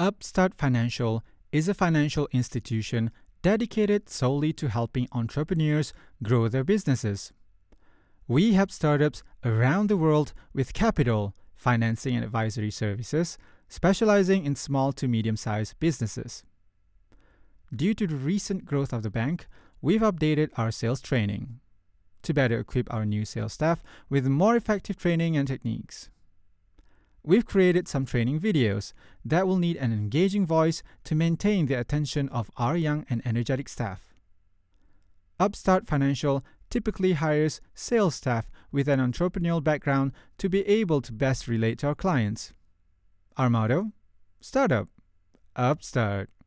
Upstart Financial is a financial institution dedicated solely to helping entrepreneurs grow their businesses. We help startups around the world with capital, financing, and advisory services, specializing in small to medium-sized businesses. Due to the recent growth of the bank, we've updated our sales training to better equip our new sales staff with more effective training and techniques. We've created some training videos that will need an engaging voice to maintain the attention of our young and energetic staff. Upstart Financial typically hires sales staff with an entrepreneurial background to be able to best relate to our clients. Our motto? Startup. Upstart.